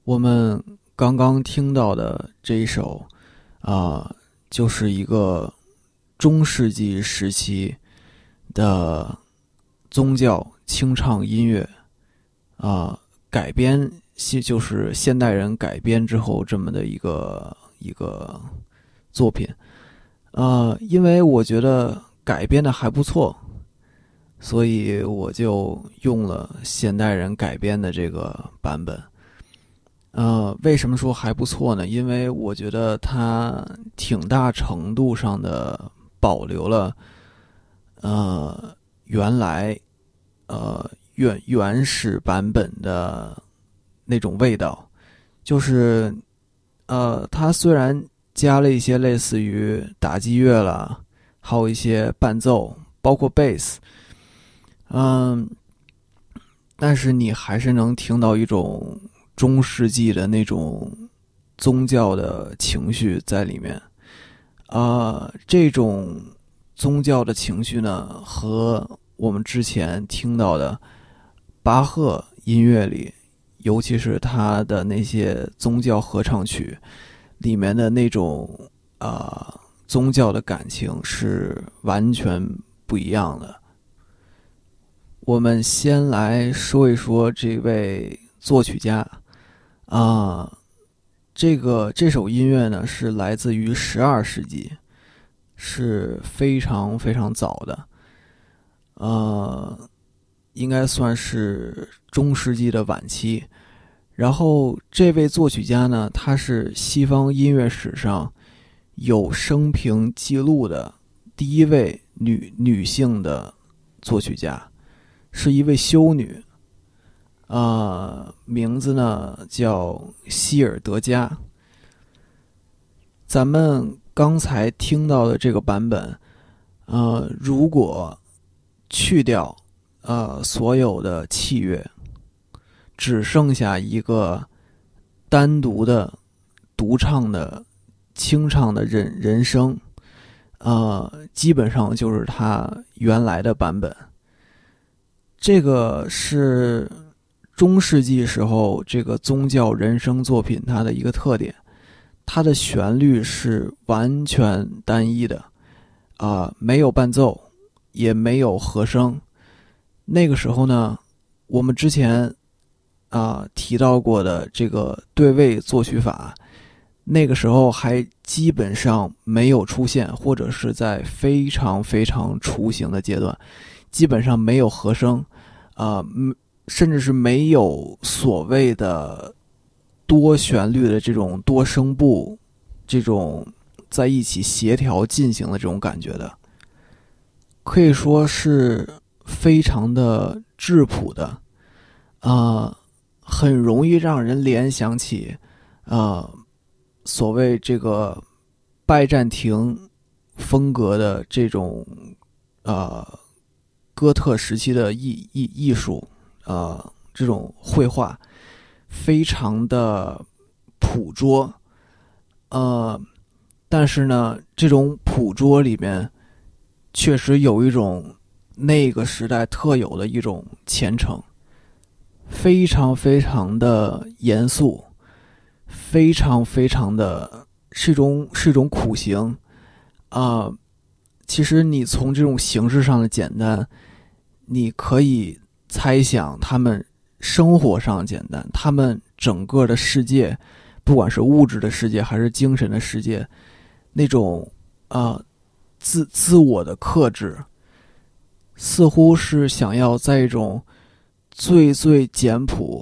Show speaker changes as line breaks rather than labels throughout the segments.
我们刚刚听到的这一首就是一个中世纪时期的宗教清唱音乐改编，就是现代人改编之后这么的一个作品。因为我觉得改编的还不错，所以我就用了现代人改编的这个版本。为什么说还不错呢？因为我觉得它挺大程度上的保留了原来原始版本的那种味道。就是它虽然加了一些类似于打击乐啦，还有一些伴奏，包括贝斯，但是你还是能听到一种中世纪的那种宗教的情绪在里面。这种宗教的情绪呢，和我们之前听到的巴赫音乐里，尤其是他的那些宗教合唱曲里面的那种宗教的感情是完全不一样的。我们先来说一说这位作曲家。这首音乐呢是来自于12世纪，是非常非常早的，应该算是中世纪的晚期。然后这位作曲家呢，他是西方音乐史上有生平记录的第一位女性的作曲家，是一位修女。名字呢叫希尔德加。咱们刚才听到的这个版本，如果去掉所有的器乐，只剩下一个单独的独唱的清唱的人声，基本上就是他原来的版本。这个是中世纪时候这个宗教人声作品它的一个特点，它的旋律是完全单一的，没有伴奏，也没有和声。那个时候呢，我们之前提到过的这个对位作曲法，那个时候还基本上没有出现，或者是在非常非常雏形的阶段，基本上没有和声，甚至是没有所谓的多旋律的这种多声部，这种在一起协调进行的这种感觉的，可以说是非常的质朴的，很容易让人联想起所谓这个拜占庭风格的这种哥特时期的艺术，这种绘画非常的朴拙，但是呢，这种朴拙里面确实有一种那个时代特有的一种虔诚，非常非常的严肃，非常非常的是一种苦行。其实你从这种形式上的简单，你可以猜想他们生活上简单，他们整个的世界，不管是物质的世界还是精神的世界，那种自我的克制，似乎是想要在一种最最简朴，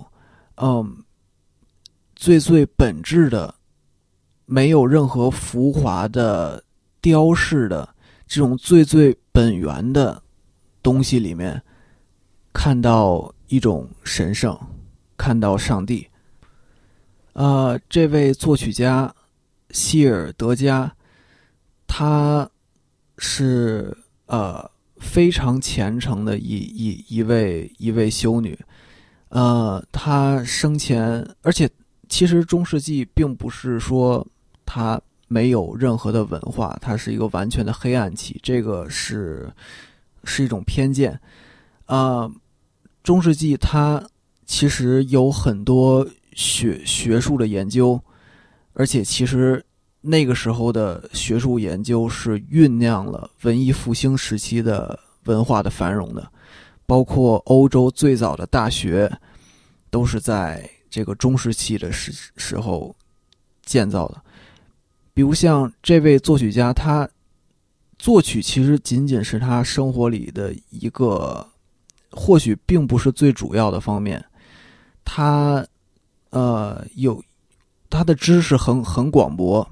最最本质的，没有任何浮华的雕饰的这种最最本源的东西里面，看到一种神圣，看到上帝。这位作曲家希尔德加，他是非常虔诚的一位修女。他生前，而且其实中世纪并不是说他没有任何的文化，它是一个完全的黑暗期，这个是一种偏见。中世纪它其实有很多学术的研究，而且其实那个时候的学术研究是酝酿了文艺复兴时期的文化的繁荣的，包括欧洲最早的大学都是在这个中世纪的时候建造的。比如像这位作曲家，他作曲其实仅仅是他生活里的一个，或许并不是最主要的方面。他有他的知识很广博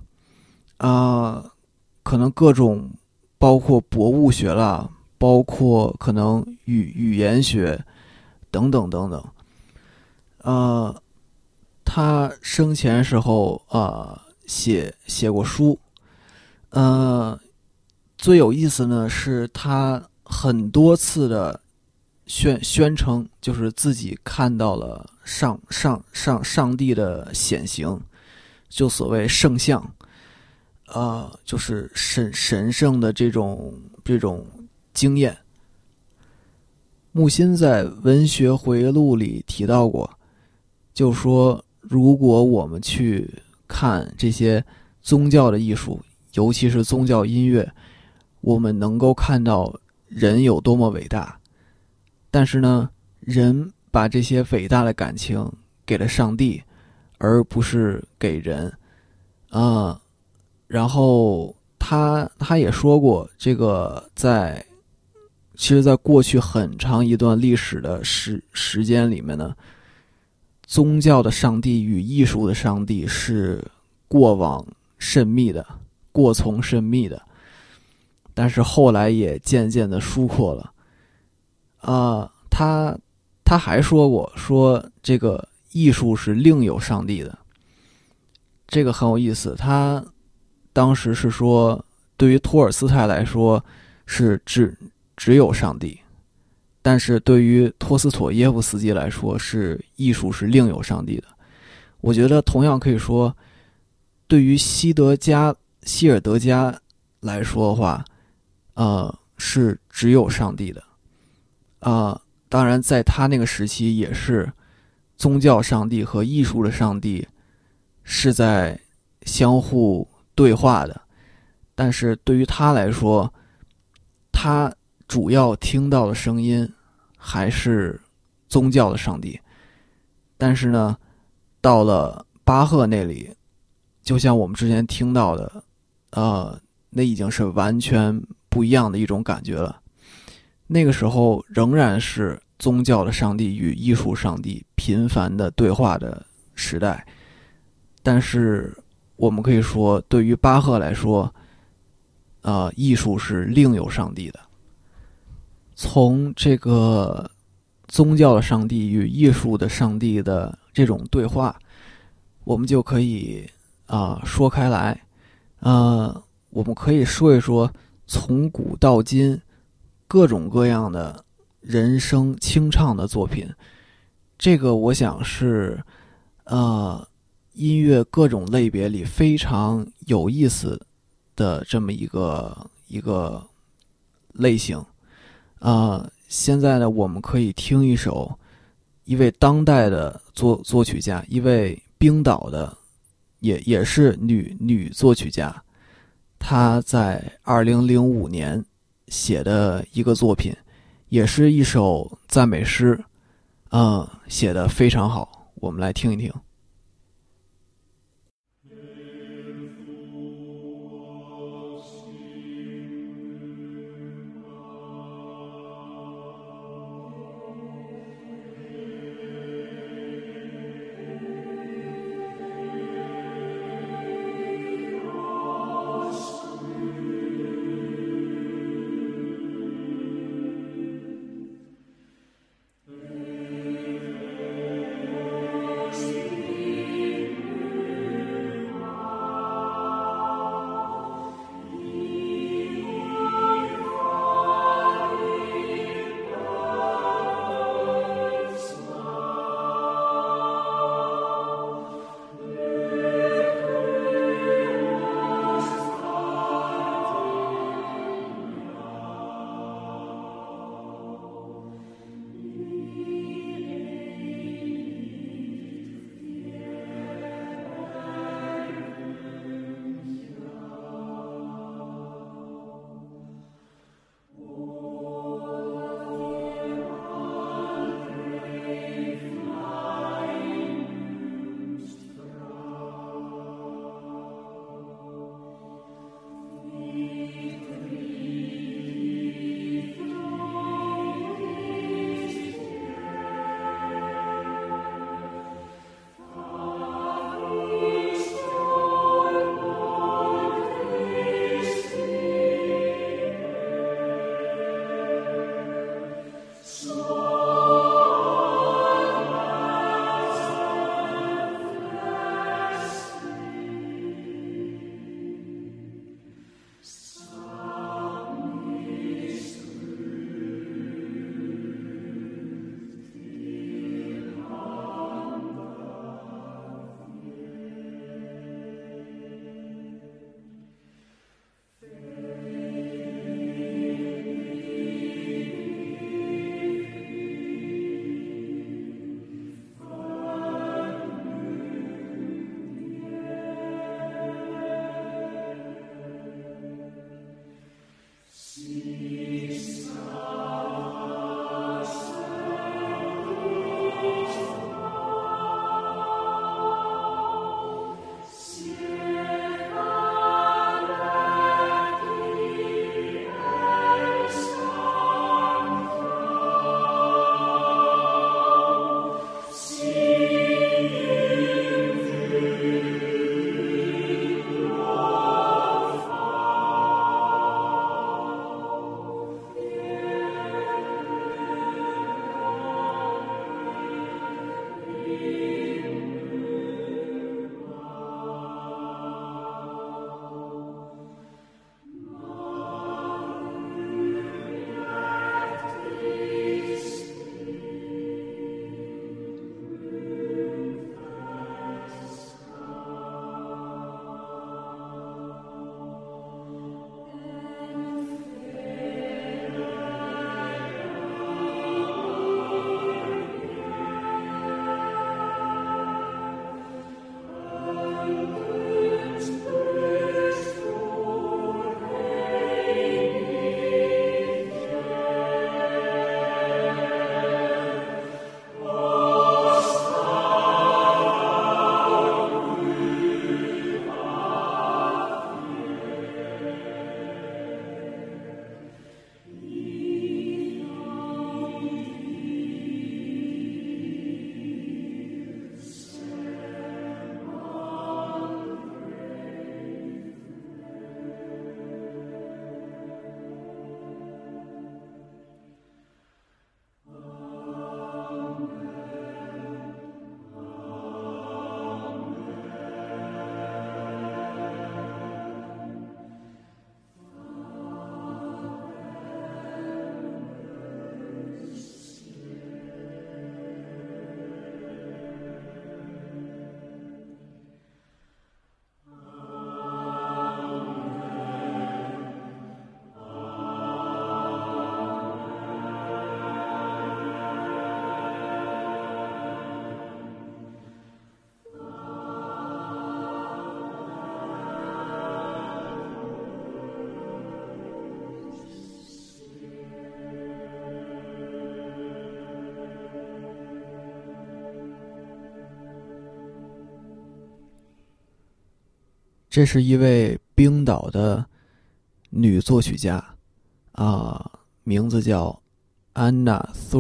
可能各种包括博物学啦，包括可能语言学等等等等。他生前时候写过书。最有意思呢是他很多次的宣称，就是自己看到了上帝的显形，就所谓圣像，就是神圣的这种经验。木心在文学回忆录里提到过，就说如果我们去看这些宗教的艺术，尤其是宗教音乐，我们能够看到人有多么伟大，但是呢，人把这些伟大的感情给了上帝，而不是给人。然后他也说过，这个其实在过去很长一段历史的时间里面呢，宗教的上帝与艺术的上帝是过从甚密的，但是后来也渐渐的疏阔了。他还说过，说这个艺术是另有上帝的，这个很有意思。他当时是说，对于托尔斯泰来说是只有上帝，但是对于托斯妥耶夫斯基来说，是艺术是另有上帝的。我觉得同样可以说，对于希尔德加来说的话，是只有上帝的。当然在他那个时期也是宗教上帝和艺术的上帝是在相互对话的，但是对于他来说，他主要听到的声音还是宗教的上帝。但是呢，到了巴赫那里，就像我们之前听到的，那已经是完全不一样的一种感觉了。那个时候仍然是宗教的上帝与艺术上帝频繁的对话的时代，但是我们可以说，对于巴赫来说，艺术是另有上帝的。从这个宗教的上帝与艺术的上帝的这种对话，我们就可以说开来。我们可以说一说从古到今各种各样的人声清唱的作品。这个我想是音乐各种类别里非常有意思的这么一个类型。现在呢，我们可以听一位当代的作曲家，一位冰岛的也是女作曲家，她在2005年写的一个作品，也是一首赞美诗，写得非常好，我们来听一听。 这是一位冰岛的女作曲家名字叫 Anna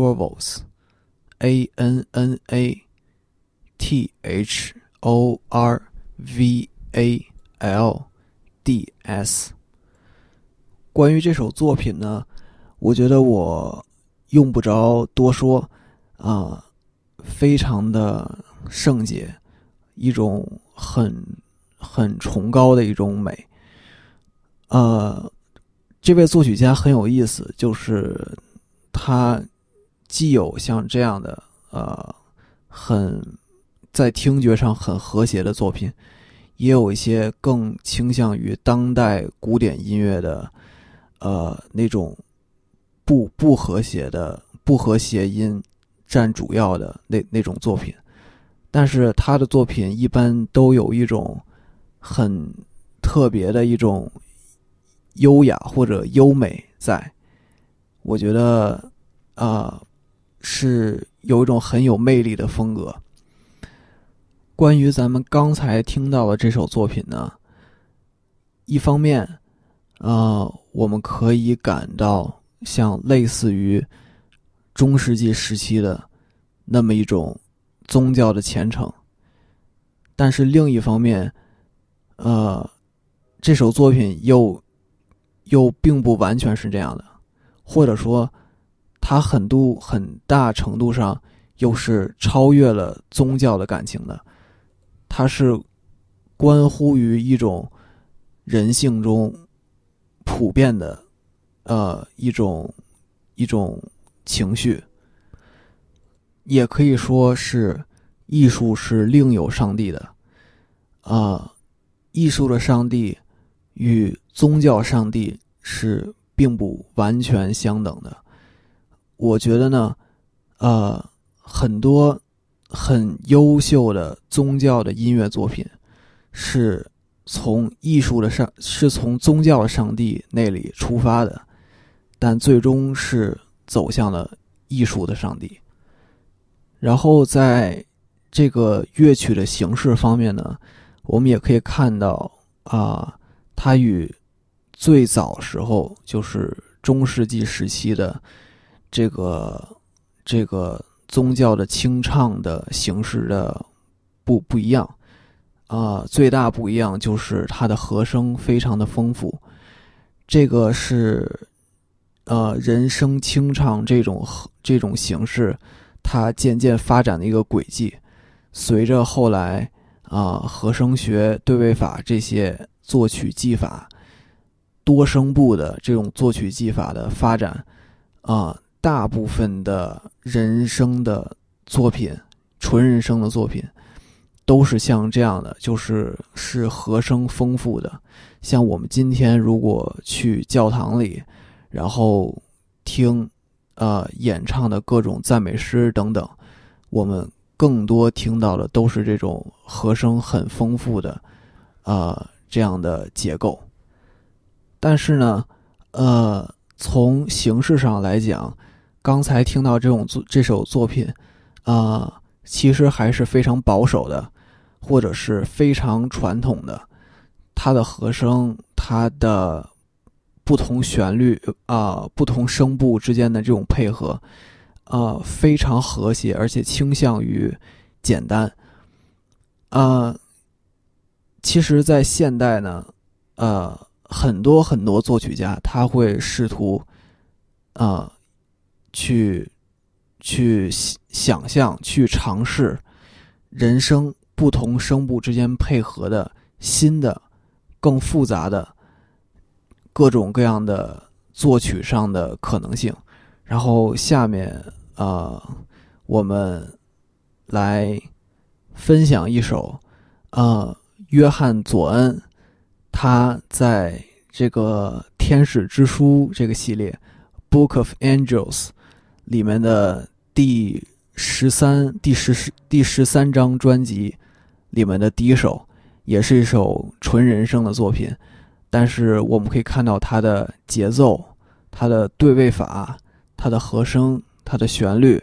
Thorvalds，ANNATHORVALDS。关于这首作品呢，我觉得我用不着多说非常的圣洁，一种很崇高的一种美。这位作曲家很有意思，就是他既有像这样的在听觉上很和谐的作品，也有一些更倾向于当代古典音乐的那种不和谐音占主要的那种作品。但是他的作品一般都有一种很特别的一种优雅或者优美在，我觉得是有一种很有魅力的风格。关于咱们刚才听到的这首作品呢，一方面我们可以感到像类似于中世纪时期的那么一种宗教的虔诚，但是另一方面这首作品又并不完全是这样的，或者说它很大程度上又是超越了宗教的感情的，它是关乎于一种人性中普遍的一种情绪，也可以说是艺术是另有上帝的艺术的上帝与宗教上帝是并不完全相等的。我觉得呢很多很优秀的宗教的音乐作品是从宗教的上帝那里出发的，但最终是走向了艺术的上帝。然后在这个乐曲的形式方面呢，我们也可以看到它与最早时候就是中世纪时期的这个宗教的清唱的形式的不一样最大不一样就是它的和声非常的丰富。这个是人声清唱这种形式它渐渐发展的一个轨迹。随着后来和声学、对位法这些作曲技法，多声部的这种作曲技法的发展大部分的人声的作品，纯人声的作品都是像这样的，是和声丰富的。像我们今天如果去教堂里，然后听演唱的各种赞美诗等等，我们更多听到的都是这种和声很丰富的这样的结构。但是呢从形式上来讲，刚才听到这首作品其实还是非常保守的，或者是非常传统的。它的和声，它的不同旋律不同声部之间的这种配合非常和谐，而且倾向于简单其实在现代呢很多作曲家他会试图去想象，去尝试人声不同声部之间配合的新的更复杂的各种各样的作曲上的可能性。然后下面我们来分享一首约翰佐恩他在这个天使之书这个系列 Book of Angels 里面的第13张专辑里面的第一首，也是一首纯人声的作品。但是我们可以看到它的节奏，它的对位法，它的和声，它的旋律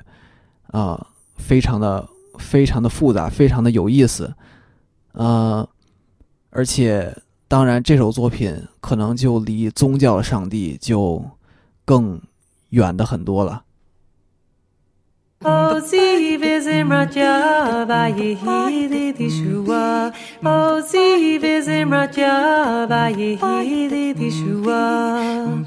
非常的复杂，非常的有意思而且当然这首作品可能就离宗教的上帝就更远的很多了。
Ozi vizim raja vayihi dishua. Ozi vizim raja vayihi dishua.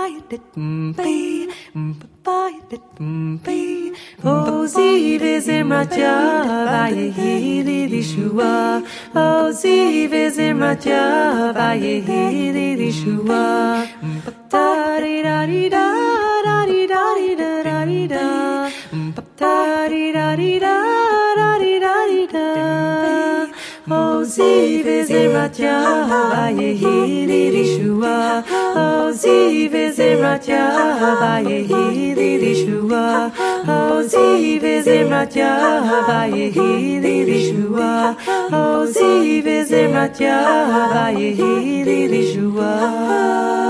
Ozi vizim raja vayihi dishua. Ozi vizim raja vayihi dishua. Da di da di da da di da di da da di da. Da di da di da da di da di da. Ozi vizim raja vayihi dishua. Ozi vizim raja vayihi dishua. Ozi vizim raja vayihi dishua. Ozi vizim raja vayihi dishua.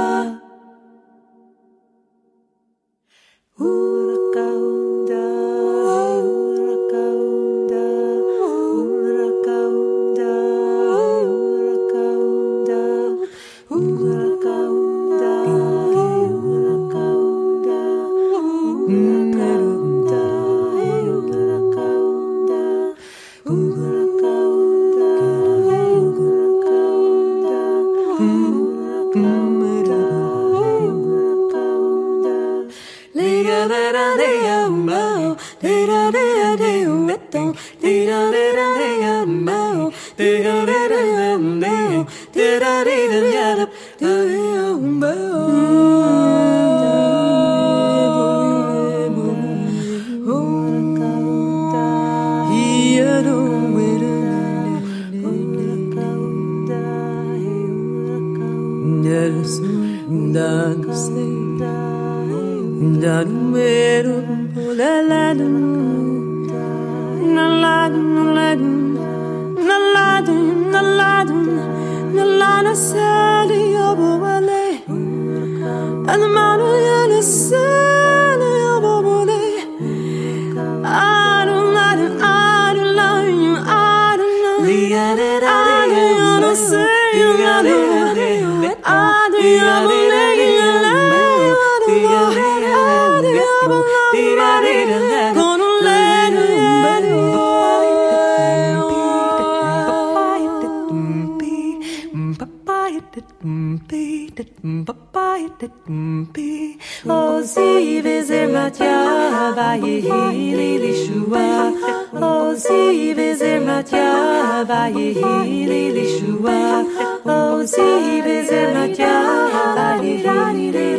Ozi vizim raja vayihi dishua. Ozi vizim raja vayihi dishua. Ozi vizim raja vayihi